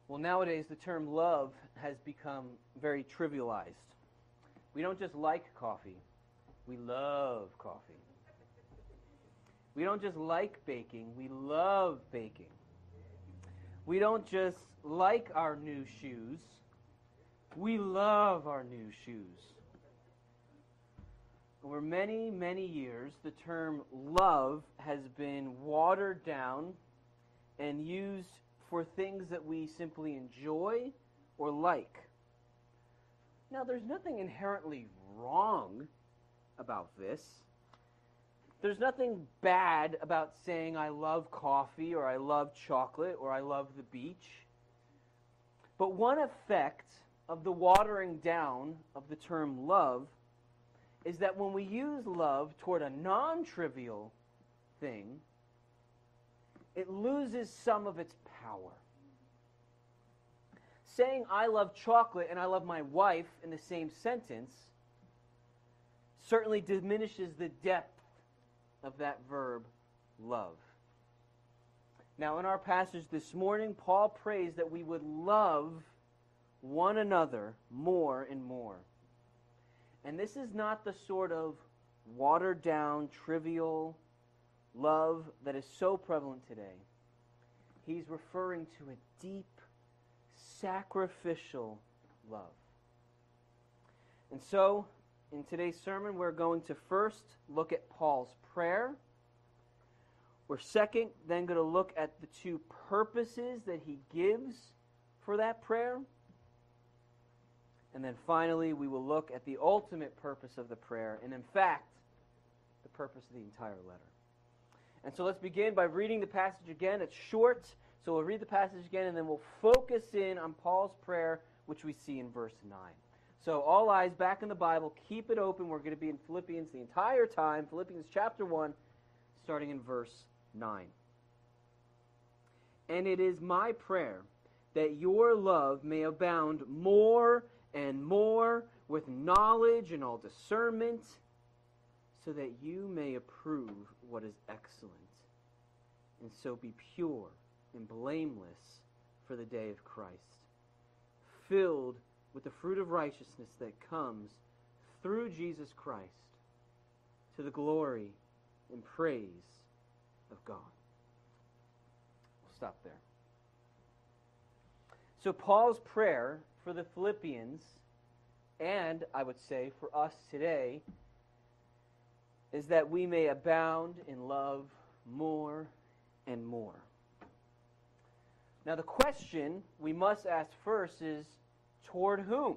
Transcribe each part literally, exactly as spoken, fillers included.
Well, nowadays the term love has become very trivialized. We don't just like coffee, we love coffee. We don't just like baking, we love baking. We don't just like our new shoes, we love our new shoes. Over many, many years, the term love has been watered down and used for things that we simply enjoy or like. Now, there's nothing inherently wrong about this. There's nothing bad about saying I love coffee or I love chocolate or I love the beach. But one effect of the watering down of the term love is that when we use love toward a non-trivial thing, it loses some of its power. Saying I love chocolate and I love my wife in the same sentence certainly diminishes the depth of that verb, love. Now, in our passage this morning, Paul prays that we would love one another more and more. And this is not the sort of watered-down, trivial love that is so prevalent today. He's referring to a deep, sacrificial love. And so, in today's sermon, we're going to first look at Paul's prayer. We're second, then going to look at the two purposes that he gives for that prayer. And then finally, we will look at the ultimate purpose of the prayer, and in fact, the purpose of the entire letter. And so let's begin by reading the passage again. It's short, so we'll read the passage again, and then we'll focus in on Paul's prayer, which we see in verse nine. So all eyes back in the Bible, keep it open. We're going to be in Philippians the entire time, Philippians chapter one, starting in verse nine. And it is my prayer that your love may abound more and more with knowledge and all discernment, so that you may approve what is excellent, and so be pure and blameless for the day of Christ, filled with the fruit of righteousness that comes through Jesus Christ, to the glory and praise of God. We'll stop there. So Paul's prayer for the Philippians, and I would say for us today, is that we may abound in love more and more. Now the question we must ask first is, toward whom?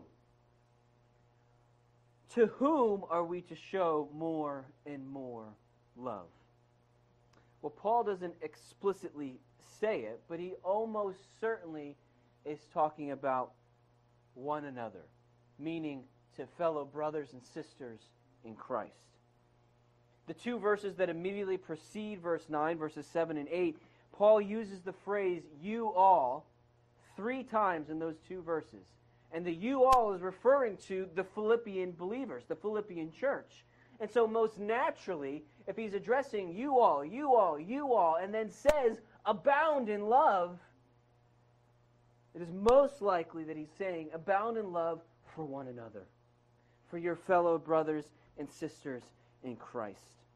To whom are we to show more and more love? Well, Paul doesn't explicitly say it, but he almost certainly is talking about one another, meaning to fellow brothers and sisters in Christ. The two verses that immediately precede verse nine, verses seven and eight, Paul uses the phrase you all three times in those two verses. And the you all is referring to the Philippian believers, the Philippian church. And so most naturally, if he's addressing you all, you all, you all, and then says abound in love, it is most likely that he's saying abound in love for one another, for your fellow brothers and sisters in Christ.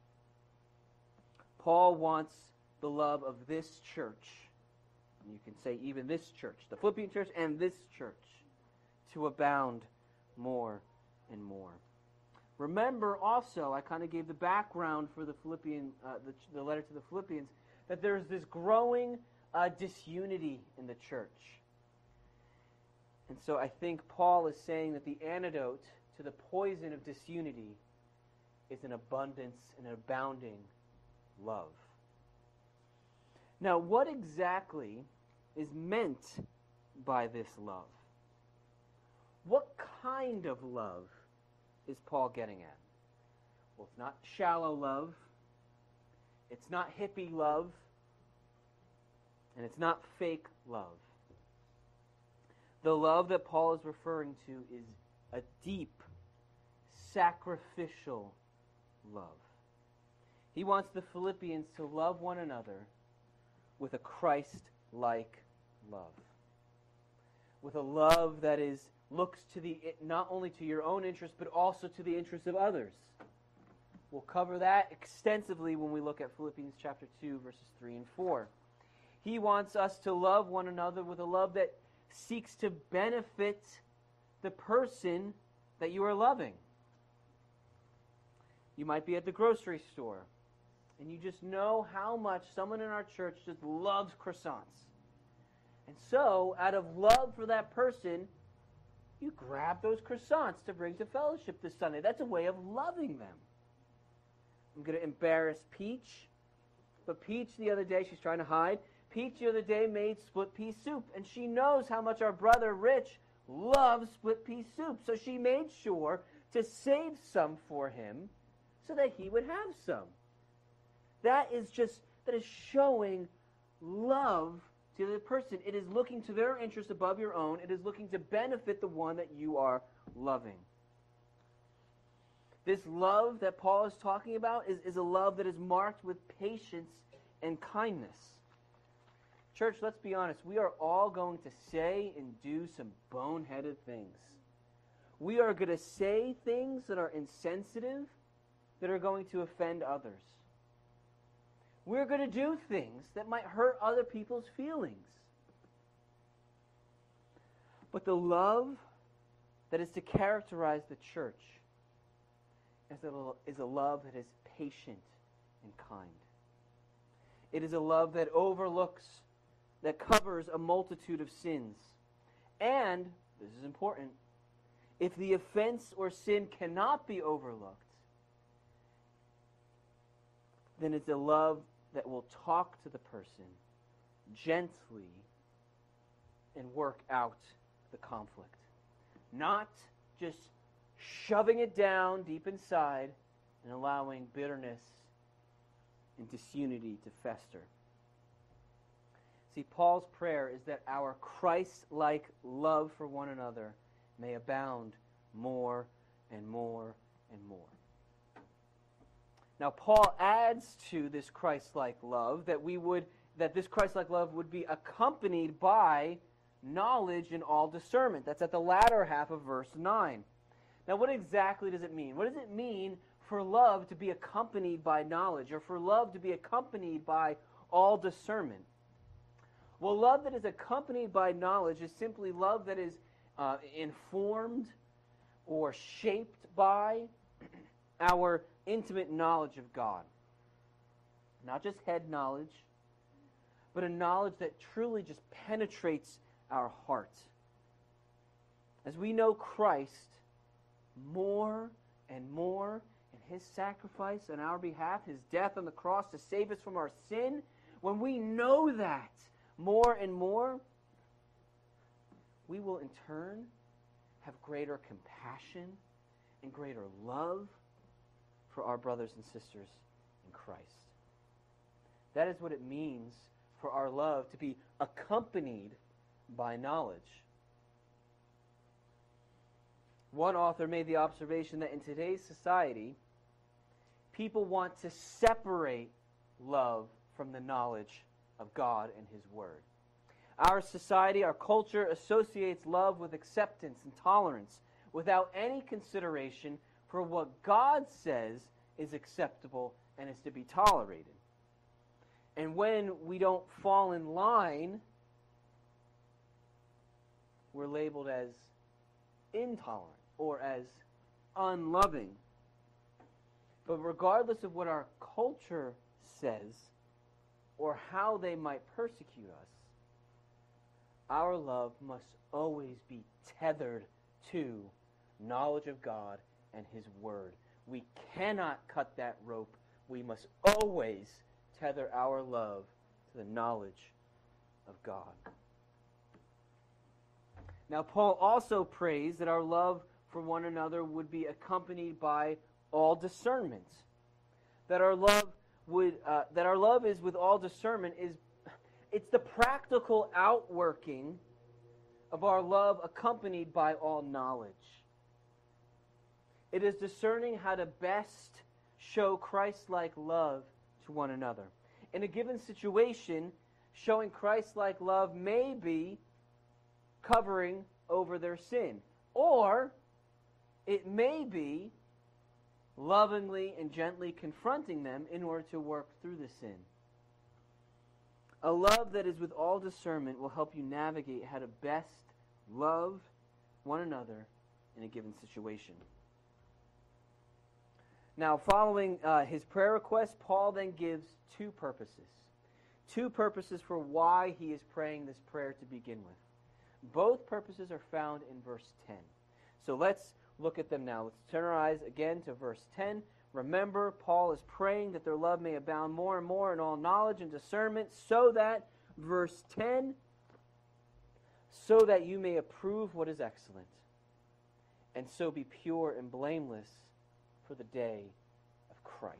Paul wants the love of this church, and you can say even this church, the Philippian church and this church, to abound more and more. Remember also, I kind of gave the background for the Philippian, uh, the, the letter to the Philippians, that there's this growing uh, disunity in the church. And so I think Paul is saying that the antidote to the poison of disunity is an abundance and an abounding love. Now, what exactly is meant by this love? What kind of love is Paul getting at? Well, it's not shallow love. It's not hippie love. And it's not fake love. The love that Paul is referring to is a deep, sacrificial love. He wants the Philippians to love one another with a Christ-like love. with a love that is looks to the not only to your own interest, but also to the interests of others. We'll cover that extensively when we look at Philippians chapter two, verses three and four. He wants us to love one another with a love that seeks to benefit the person that you are loving. You might be at the grocery store, and you just know how much someone in our church just loves croissants. And so, out of love for that person, you grab those croissants to bring to fellowship this Sunday. That's a way of loving them. I'm going to embarrass Peach, but Peach the other day, she's trying to hide. Peach the other day made split pea soup, and she knows how much our brother Rich loves split pea soup. So she made sure to save some for him so that he would have some. That is just, that is showing love to the person. It is looking to their interest above your own. It is looking to benefit the one that you are loving. This love that Paul is talking about is, is a love that is marked with patience and kindness. Church, let's be honest. We are all going to say and do some boneheaded things. We are going to say things that are insensitive, that are going to offend others. We're going to do things that might hurt other people's feelings. But the love that is to characterize the church is a, is a love that is patient and kind. It is a love that overlooks, that covers a multitude of sins. And, this is important, if the offense or sin cannot be overlooked, then it's a love that will talk to the person gently and work out the conflict. Not just shoving it down deep inside and allowing bitterness and disunity to fester. See, Paul's prayer is that our Christ-like love for one another may abound more and more and more. Now, Paul adds to this Christ-like love that we would that this Christ-like love would be accompanied by knowledge and all discernment. That's at the latter half of verse nine. Now, what exactly does it mean? What does it mean for love to be accompanied by knowledge, or for love to be accompanied by all discernment? Well, love that is accompanied by knowledge is simply love that is uh, informed or shaped by our intimate knowledge of God. Not just head knowledge, but a knowledge that truly just penetrates our heart. As we know Christ more and more in His sacrifice on our behalf, His death on the cross to save us from our sin, when we know that more and more, we will in turn have greater compassion and greater love for our brothers and sisters in Christ. That is what it means for our love to be accompanied by knowledge. One author made the observation that in today's society, people want to separate love from the knowledge of God and His Word. Our society, our culture associates love with acceptance and tolerance without any consideration for what God says is acceptable and is to be tolerated. And when we don't fall in line, we're labeled as intolerant or as unloving. But regardless of what our culture says or how they might persecute us, our love must always be tethered to knowledge of God and His Word. We cannot cut that rope. We must always tether our love to the knowledge of God. Now, Paul also prays that our love for one another would be accompanied by all discernment. That our love would, uh, that our love is with all discernment is, it's the practical outworking of our love accompanied by all knowledge. It is discerning how to best show Christ-like love to one another. In a given situation, showing Christ-like love may be covering over their sin. Or it may be lovingly and gently confronting them in order to work through the sin. A love that is with all discernment will help you navigate how to best love one another in a given situation. Now, following uh, his prayer request, Paul then gives two purposes. Two purposes for why he is praying this prayer to begin with. Both purposes are found in verse ten. So let's look at them now. Let's turn our eyes again to verse ten. Remember, Paul is praying that their love may abound more and more in all knowledge and discernment, so that, verse ten, so that you may approve what is excellent, and so be pure and blameless for the day of Christ.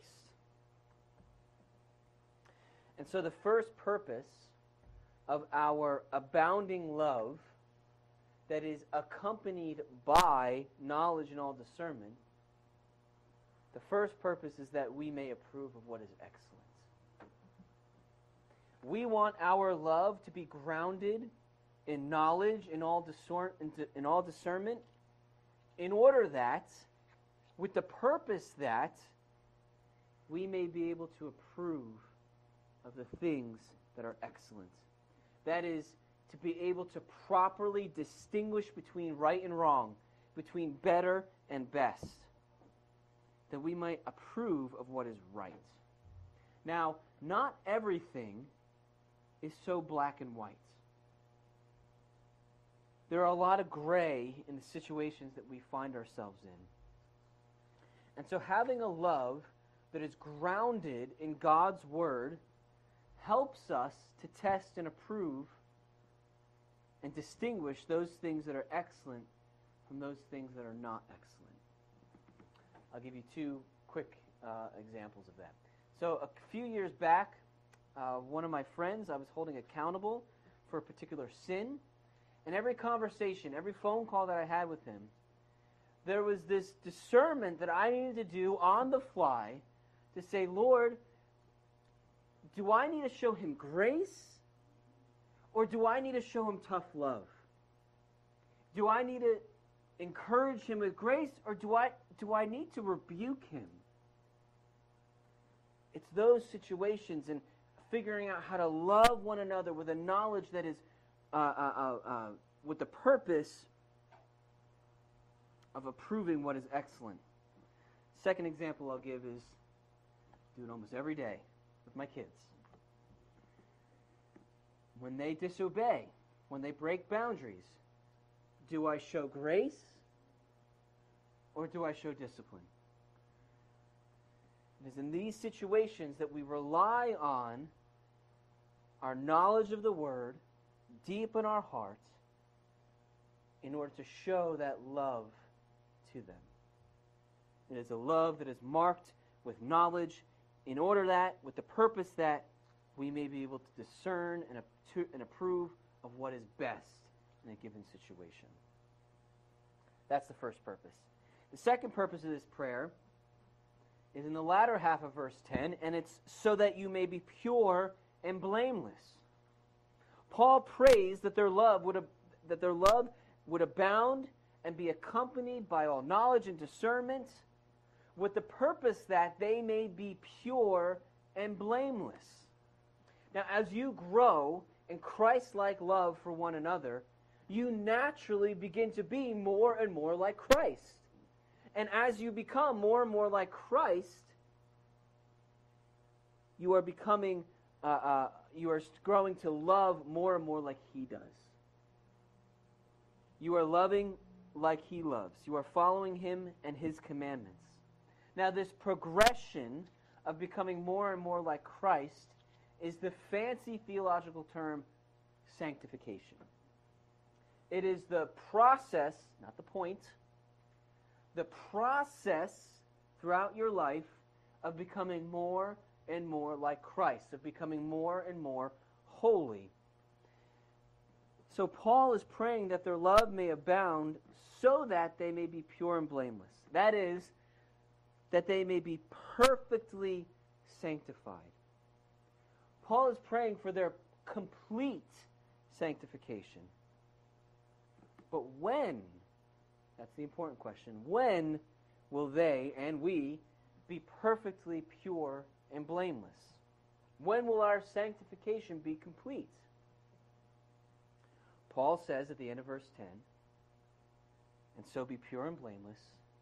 And so the first purpose of our abounding love that is accompanied by knowledge and all discernment, the first purpose is that we may approve of what is excellent. We want our love to be grounded in knowledge, in all, discern, in all discernment, in order that, with the purpose that, we may be able to approve of the things that are excellent. That is, to be able to properly distinguish between right and wrong, between better and best, that we might approve of what is right. Now, not everything is so black and white. There are a lot of gray in the situations that we find ourselves in. And so having a love that is grounded in God's Word helps us to test and approve and distinguish those things that are excellent from those things that are not excellent. I'll give you two quick uh, examples of that. So a few years back, uh, one of my friends I was holding accountable for a particular sin, and every conversation, every phone call that I had with him, there was this discernment that I needed to do on the fly to say, Lord, do I need to show him grace, or do I need to show him tough love? Do I need to encourage him with grace, or do I do I need to rebuke him? It's those situations and figuring out how to love one another with a knowledge that is uh, uh, uh, uh, with the purpose of approving what is excellent. Second example I'll give is do it almost every day with my kids. When they disobey, when they break boundaries, do I show grace or do I show discipline? It is in these situations that we rely on our knowledge of the Word deep in our hearts in order to show that love to them. It is a love that is marked with knowledge in order that, with the purpose that, we may be able to discern and, and approve of what is best in a given situation. That's the first purpose. The second purpose of this prayer is in the latter half of verse ten, and it's so that you may be pure and blameless. Paul prays that their love would ab- that their love would abound and be accompanied by all knowledge and discernment, with the purpose that they may be pure and blameless. Now, as you grow in Christ-like love for one another, you naturally begin to be more and more like Christ. And as you become more and more like Christ, you are becoming, uh, uh, you are growing to love more and more like He does. You are loving like He loves. You are following Him and His commandments. Now, this progression of becoming more and more like Christ is the fancy theological term sanctification. It is the process, not the point, the process throughout your life of becoming more and more like Christ, of becoming more and more holy. So Paul is praying that their love may abound so that they may be pure and blameless. That is, that they may be perfectly sanctified. Paul is praying for their complete sanctification. But when, that's the important question, when will they and we be perfectly pure and blameless? When will our sanctification be complete? Paul says at the end of verse ten, and so be pure and blameless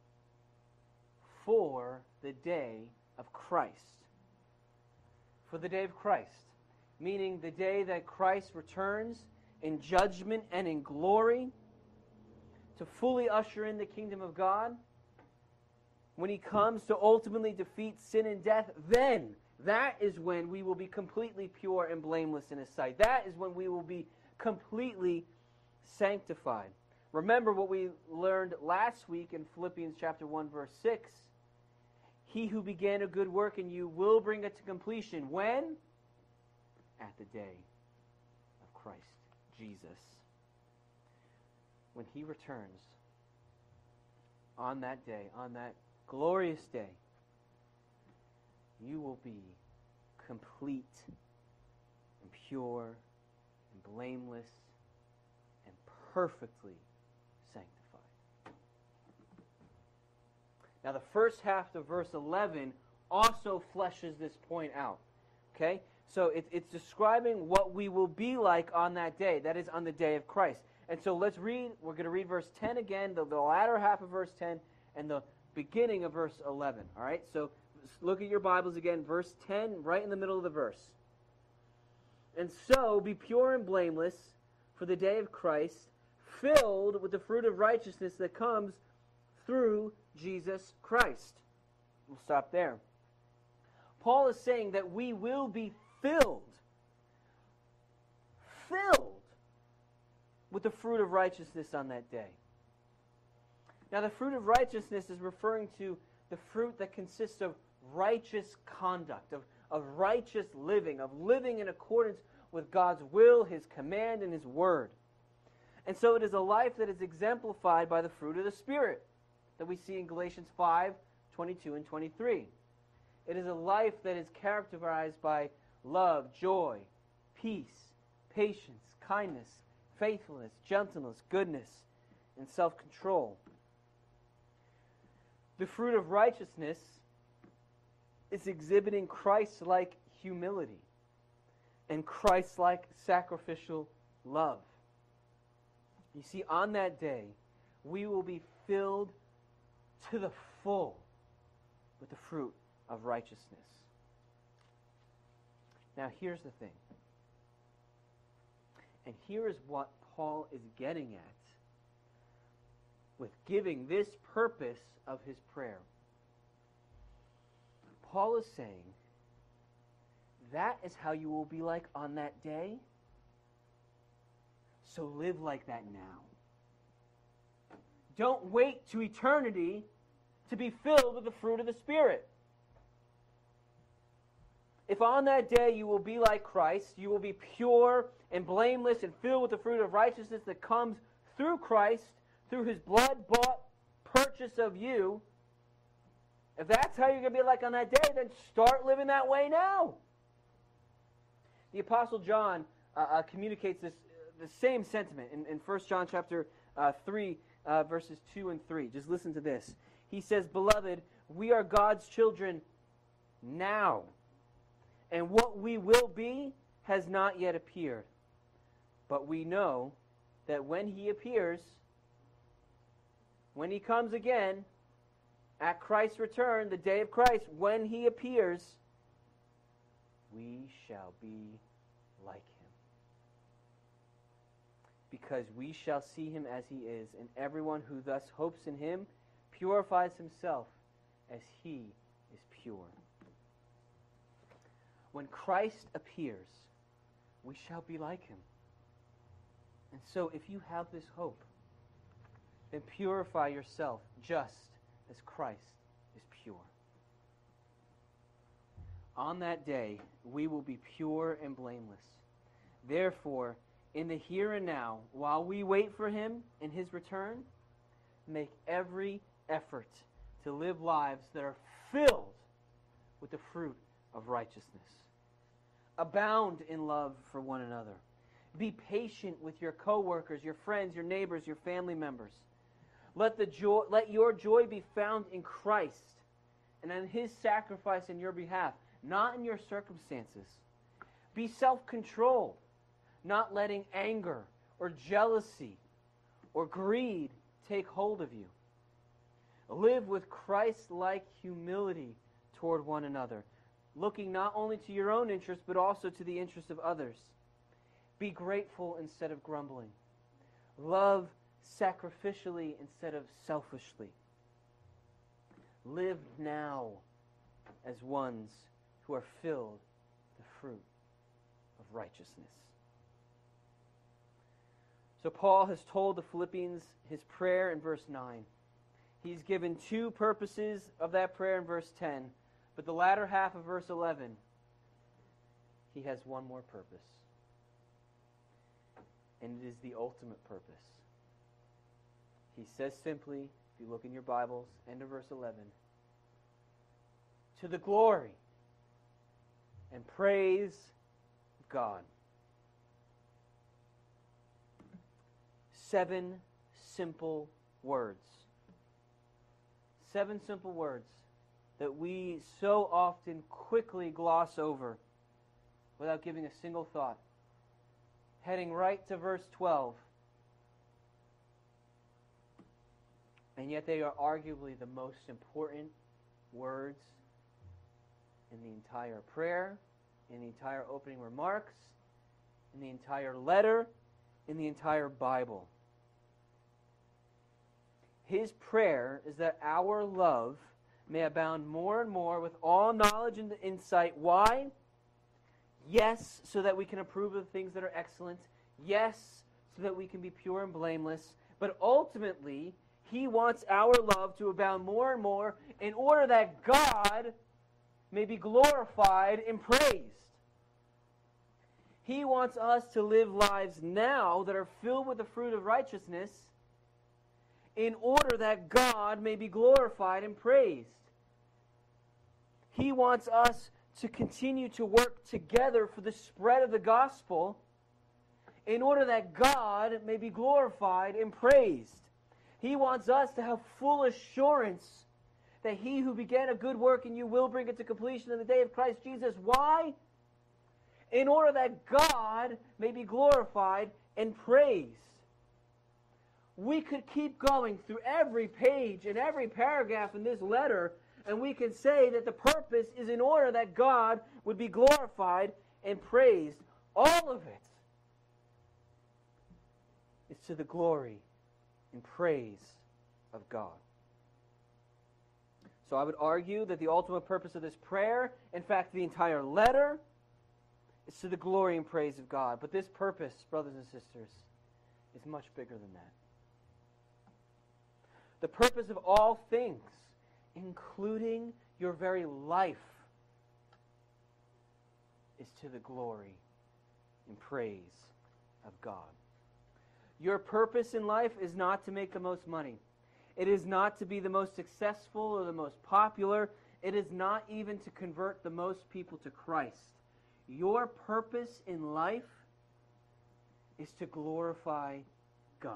for the day of Christ. For the day of Christ, meaning the day that Christ returns in judgment and in glory to fully usher in the kingdom of God. When he comes to ultimately defeat sin and death, then that is when we will be completely pure and blameless in his sight. That is when we will be completely sanctified. Remember what we learned last week in Philippians chapter one, verse six. He who began a good work in you will bring it to completion. When? At the day of Christ Jesus. When he returns on that day, on that glorious day, you will be complete and pure and blameless and perfectly sanctified. Now the first half of verse eleven also fleshes this point out. Okay? So it, it's describing what we will be like on that day. That is on the day of Christ. And so let's read, we're going to read verse ten again, the, the latter half of verse ten, and the beginning of verse eleven. All right? So look at your Bibles again, verse ten, right in the middle of the verse. And so be pure and blameless for the day of Christ, filled with the fruit of righteousness that comes through Jesus Christ. We'll stop there. Paul is saying that we will be filled, filled with the fruit of righteousness on that day. Now, the fruit of righteousness is referring to the fruit that consists of righteous conduct, of, of righteous living, of living in accordance with God's will, his command, and his word. And so it is a life that is exemplified by the fruit of the Spirit that we see in Galatians five, twenty-two and twenty-three. It is a life that is characterized by love, joy, peace, patience, kindness, faithfulness, gentleness, goodness, and self-control. The fruit of righteousness is exhibiting Christ-like humility and Christ-like sacrificial love. You see, on that day, we will be filled to the full with the fruit of righteousness. Now, here's the thing. And here is what Paul is getting at with giving this purpose of his prayer. Paul is saying, that is how you will be like on that day. So live like that now. Don't wait to eternity to be filled with the fruit of the Spirit. If on that day you will be like Christ, you will be pure and blameless and filled with the fruit of righteousness that comes through Christ, through his blood-bought purchase of you. If that's how you're going to be like on that day, then start living that way now. The Apostle John uh, uh, communicates this uh, the same sentiment in, in First John chapter uh, three, uh, verses two and three. Just listen to this. He says, "Beloved, we are God's children now, and what we will be has not yet appeared. But we know that when he appears, when he comes again, at Christ's return, the day of Christ, when he appears, we shall be like him. Because we shall see him as he is, and everyone who thus hopes in him purifies himself as he is pure." When Christ appears, we shall be like him. And so if you have this hope, then purify yourself just as Christ is pure. On that day, we will be pure and blameless. Therefore, in the here and now, while we wait for him in his return, make every effort to live lives that are filled with the fruit of righteousness. Abound in love for one another. Be patient with your coworkers, your friends, your neighbors, your family members. Let the joy, let your joy be found in Christ and in His sacrifice in your behalf, not in your circumstances. Be self-controlled, not letting anger or jealousy or greed take hold of you. Live with Christ-like humility toward one another, looking not only to your own interests, but also to the interests of others. Be grateful instead of grumbling. Love sacrificially instead of selfishly. Live now as ones who are filled with the fruit of righteousness. So Paul has told the Philippians his prayer in verse nine. He's given two purposes of that prayer in verse ten, but the latter half of verse eleven, he has one more purpose. And it is the ultimate purpose. He says simply, if you look in your Bibles, end of verse eleven, to the glory and praise of God. Seven simple words. Seven simple words that we so often quickly gloss over without giving a single thought. Heading right to verse twelve. And yet they are arguably the most important words in the entire prayer, in the entire opening remarks, in the entire letter, in the entire Bible. His prayer is that our love may abound more and more with all knowledge and insight. Why? Yes, so that we can approve of the things that are excellent. Yes, so that we can be pure and blameless. But ultimately, He wants our love to abound more and more in order that God may be glorified and praised. He wants us to live lives now that are filled with the fruit of righteousness in order that God may be glorified and praised. He wants us to continue to work together for the spread of the gospel in order that God may be glorified and praised. He wants us to have full assurance that He who began a good work in you will bring it to completion in the day of Christ Jesus. Why? In order that God may be glorified and praised. We could keep going through every page and every paragraph in this letter, and we can say that the purpose is in order that God would be glorified and praised. All of it is to the glory and praise of God. So I would argue that the ultimate purpose of this prayer, in fact, the entire letter, is to the glory and praise of God. But this purpose, brothers and sisters, is much bigger than that. The purpose of all things, including your very life, is to the glory and praise of God. Your purpose in life is not to make the most money. It is not to be the most successful or the most popular. It is not even to convert the most people to Christ. Your purpose in life is to glorify God.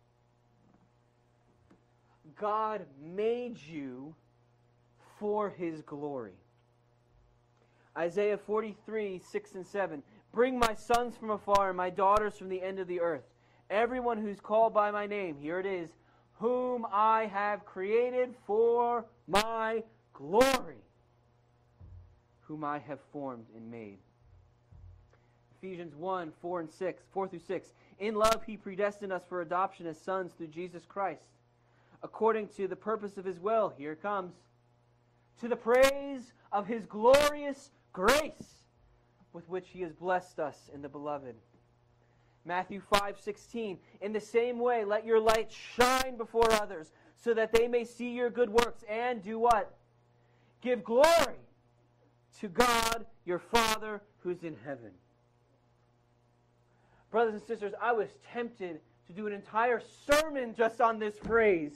God made you for His glory. Isaiah forty-three, six and seven. Bring my sons from afar and my daughters from the end of the earth. Everyone who's called by my name, here it is, whom I have created for my glory, whom I have formed and made. Ephesians one, four and six, four through six. In love He predestined us for adoption as sons through Jesus Christ, according to the purpose of His will. Here it comes. To the praise of His glorious grace, with which He has blessed us in the Beloved. Matthew five, sixteen. In the same way, let your light shine before others, so that they may see your good works and do what? Give glory to God, your Father, who's in heaven. Brothers and sisters, I was tempted to do an entire sermon just on this phrase.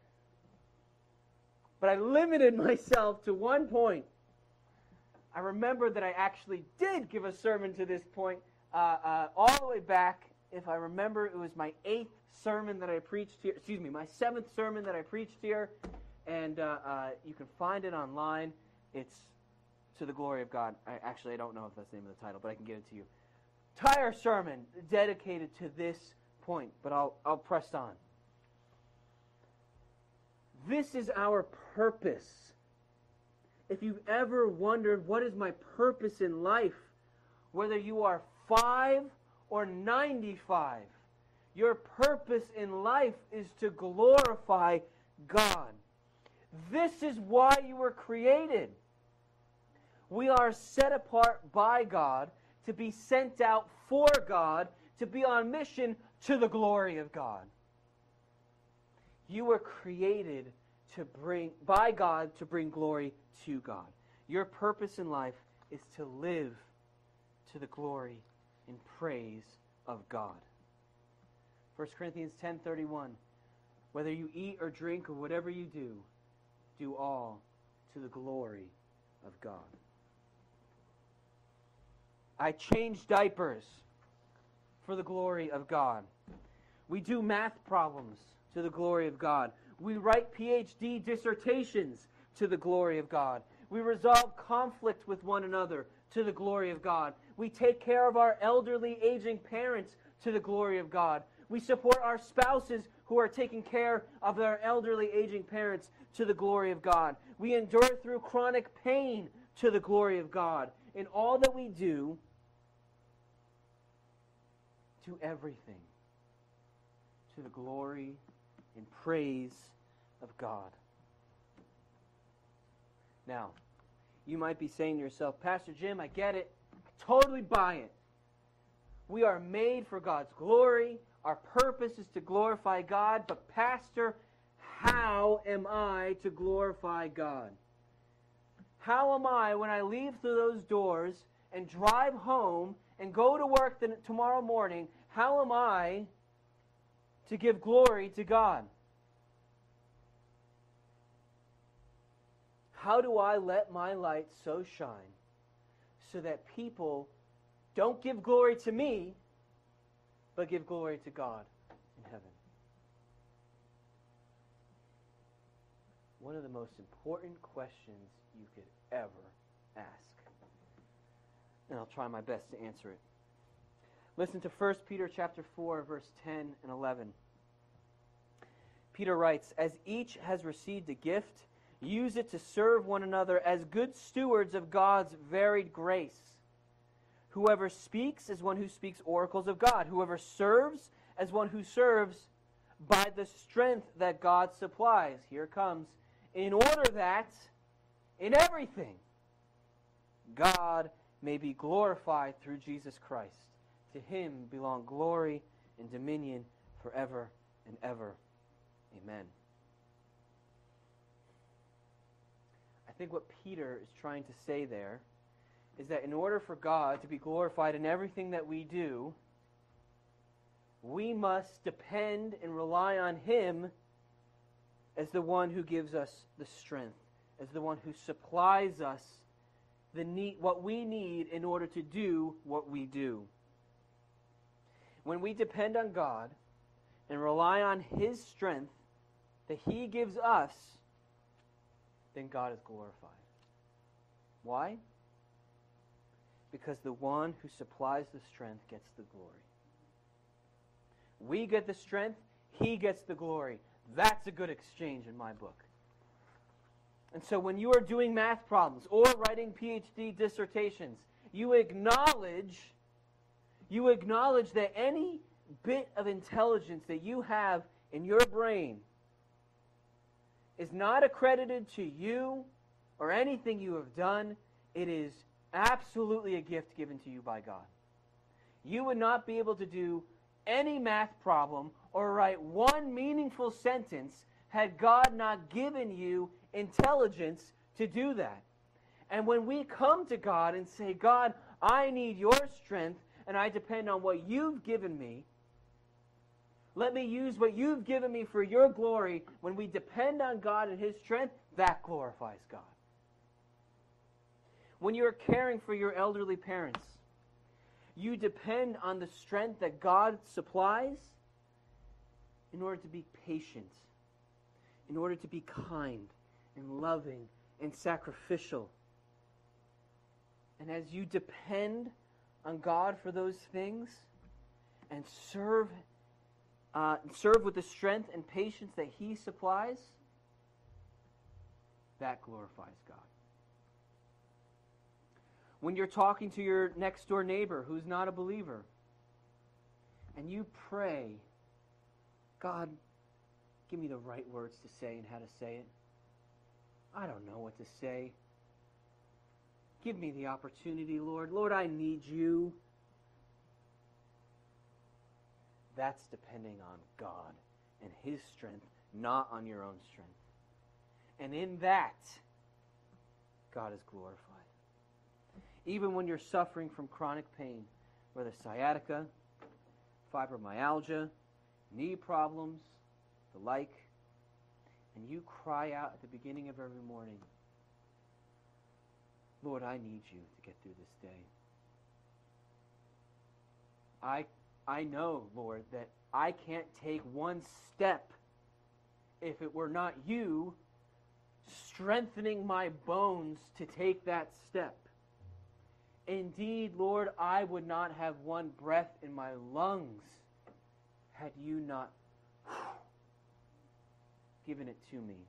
But I limited myself to one point. I remembered that I actually did give a sermon to this point uh, uh, all the way back, if I remember, it was my eighth sermon that I preached here. Excuse me, my seventh sermon that I preached here. And uh, uh, you can find it online. It's To the Glory of God. I, actually, I don't know if that's the name of the title, but I can give it to you. Entire sermon dedicated to this point, but I'll, I'll press on. This is our purpose. If you've ever wondered, what is my purpose in life? Whether you are five or ninety-five, your purpose in life is to glorify God. This is why you were created. We are set apart by God to be sent out for God, to be on mission to the glory of God. You were created to bring by God to bring glory to God. Your purpose in life is to live to the glory and praise of God. First Corinthians ten thirty-one. Whether you eat or drink or whatever you do, do all to the glory of God. I change diapers for the glory of God. We do math problems to the glory of God. We write P H D dissertations to the glory of God. We resolve conflict with one another to the glory of God. We take care of our elderly, aging parents to the glory of God. We support our spouses who are taking care of their elderly, aging parents to the glory of God. We endure through chronic pain to the glory of God. In all that we do, do everything to the glory and praise of God. Now, you might be saying to yourself, Pastor Jim, I get it. I totally buy it. We are made for God's glory. Our purpose is to glorify God. But Pastor, how am I to glorify God? How am I, when I leave through those doors and drive home and go to work the, tomorrow morning, how am I to give glory to God? How do I let my light so shine so that people don't give glory to me, but give glory to God in heaven? One of the most important questions you could ever ask. And I'll try my best to answer it. Listen to First Peter chapter four, verse ten and eleven. Peter writes, "As each has received a gift, use it to serve one another as good stewards of God's varied grace. Whoever speaks is one who speaks oracles of God. Whoever serves as one who serves by the strength that God supplies." Here it comes. "In order that, in everything, God may be glorified through Jesus Christ. To him belong glory and dominion forever and ever. Amen." I think what Peter is trying to say there is that in order for God to be glorified in everything that we do, we must depend and rely on him as the one who gives us the strength, as the one who supplies us the need, what we need in order to do what we do. When we depend on God and rely on his strength that he gives us, then God is glorified. Why? Because the one who supplies the strength gets the glory. We get the strength, he gets the glory. That's a good exchange in my book. And so when you are doing math problems or writing P H D dissertations, you acknowledge, you acknowledge that any bit of intelligence that you have in your brain is not accredited to you or anything you have done. It is absolutely a gift given to you by God. You would not be able to do any math problem or write one meaningful sentence had God not given you intelligence to do that. And when we come to God and say, God, I need your strength and I depend on what you've given me, let me use what you've given me for your glory. When we depend on God and his strength, that glorifies God. When you are caring for your elderly parents, You depend on the strength that God supplies in order to be patient, in order to be kind and loving and sacrificial. And as you depend on God for those things and serve, uh, serve with the strength and patience that He supplies, that glorifies God. When you're talking to your next door neighbor who's not a believer, and you pray, God, give me the right words to say and how to say it. I don't know what to say. Give me the opportunity, Lord. Lord, I need you. That's depending on God and His strength, not on your own strength. And in that, God is glorified. Even when you're suffering from chronic pain, whether sciatica, fibromyalgia, knee problems, the like, and you cry out at the beginning of every morning, Lord, I need you to get through this day. I, I know, Lord, that I can't take one step if it were not you strengthening my bones to take that step. Indeed, Lord, I would not have one breath in my lungs had you not given it to me.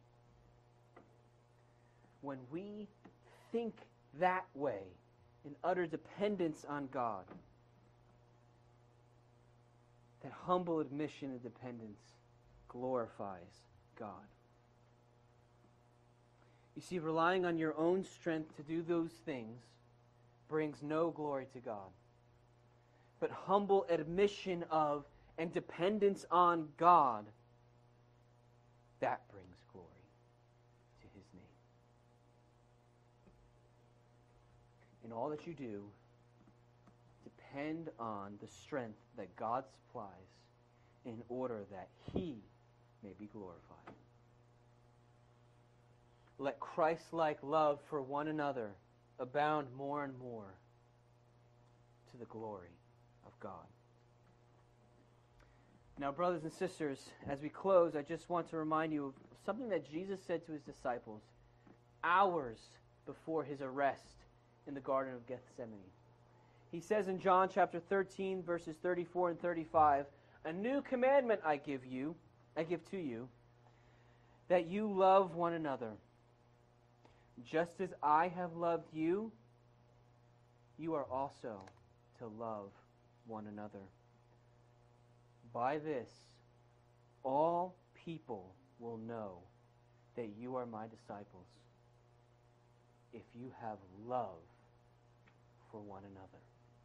When we think that way, in utter dependence on God, that humble admission and dependence glorifies God. You see, relying on your own strength to do those things brings no glory to God. But humble admission of and dependence on God, that brings glory to His name. In all that you do, depend on the strength that God supplies in order that He may be glorified. Let Christ-like love for one another abound more and more to the glory of God. Now, brothers and sisters, as we close, I just want to remind you of something that Jesus said to His disciples hours before His arrest in the Garden of Gethsemane. He says in John chapter thirteen, verses thirty-four and thirty-five, "A new commandment I give you, I give to you, that you love one another. Just as I have loved you, you are also to love one another. By this, all people will know that you are my disciples, if you have love for one another."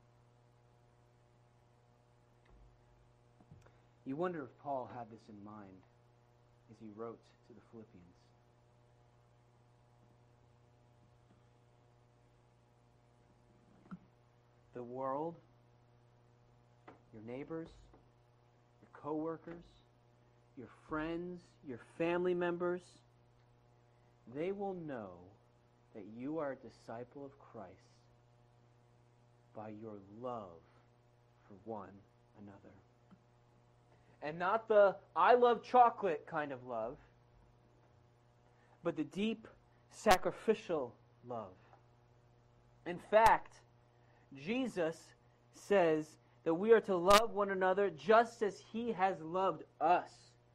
You wonder if Paul had this in mind as he wrote to the Philippians. The world, your neighbors, your co-workers, your friends, your family members, they will know that you are a disciple of Christ by your love for one another. And not the I love chocolate kind of love, but the deep sacrificial love. In fact, Jesus says that we are to love one another just as He has loved us.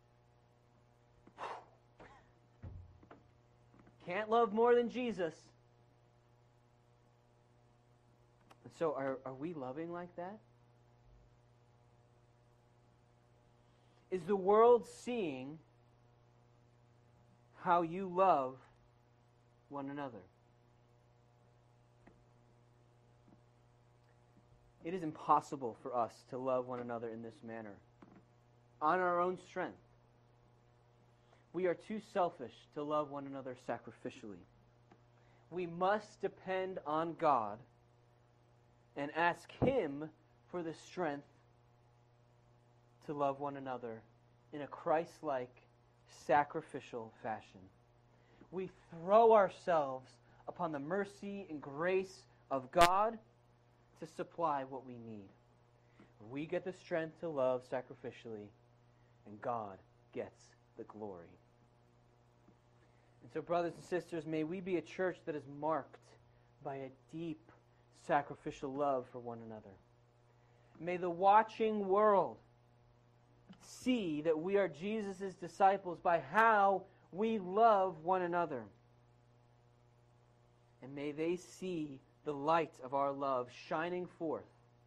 Can't love more than Jesus. And so are, are we loving like that? Is the world seeing how you love one another? It is impossible for us to love one another in this manner, on our own strength. We are too selfish to love one another sacrificially. We must depend on God and ask Him for the strength to love one another in a Christ-like, sacrificial fashion. We throw ourselves upon the mercy and grace of God to supply what we need. We get the strength to love sacrificially, and God gets the glory. And so, brothers and sisters, may we be a church that is marked by a deep sacrificial love for one another. May the watching world see that we are Jesus' disciples by how we love one another. And may they see the light of our love shining forth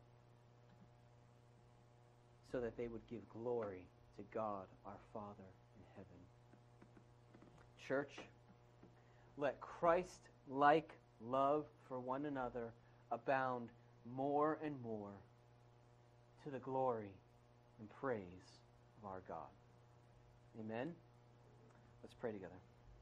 so that they would give glory to God our Father in heaven. Church, let Christ-like love for one another abound more and more to the glory and praise of our God. Amen? Let's pray together.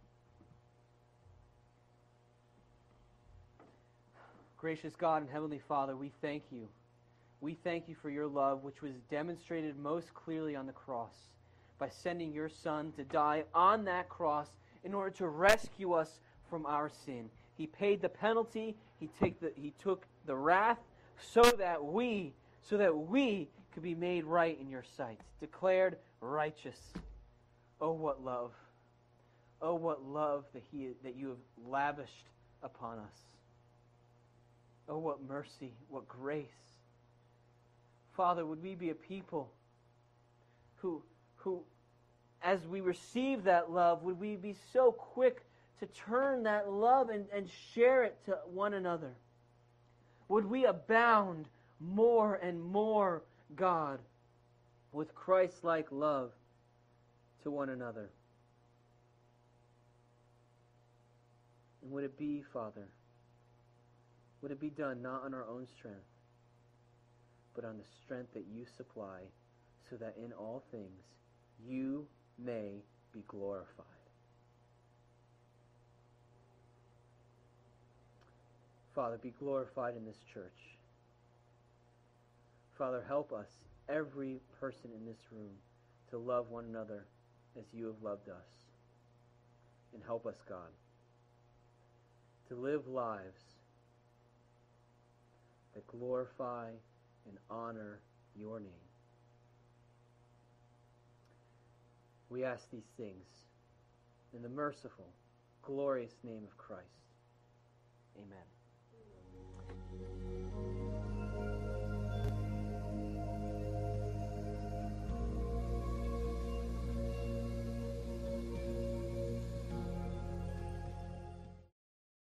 Gracious God and Heavenly Father, we thank you. We thank you for your love, which was demonstrated most clearly on the cross by sending your Son to die on that cross in order to rescue us from our sin. He paid the penalty. He, take the, he took the wrath so that we, so that we could be made right in your sight, declared righteous. Oh, what love. Oh, what love that, he, that you have lavished upon us. Oh, what mercy, what grace. Father, would we be a people who, who, as we receive that love, would we be so quick to turn that love and, and share it to one another? Would we abound more and more, God, with Christ-like love to one another? And would it be, Father, would it be done not on our own strength, but on the strength that you supply, so that in all things you may be glorified? Father, be glorified in this church. Father, help us, every person in this room, to love one another as you have loved us. And help us, God, to live lives that glorify and honor your name. We ask these things in the merciful, glorious name of Christ. Amen.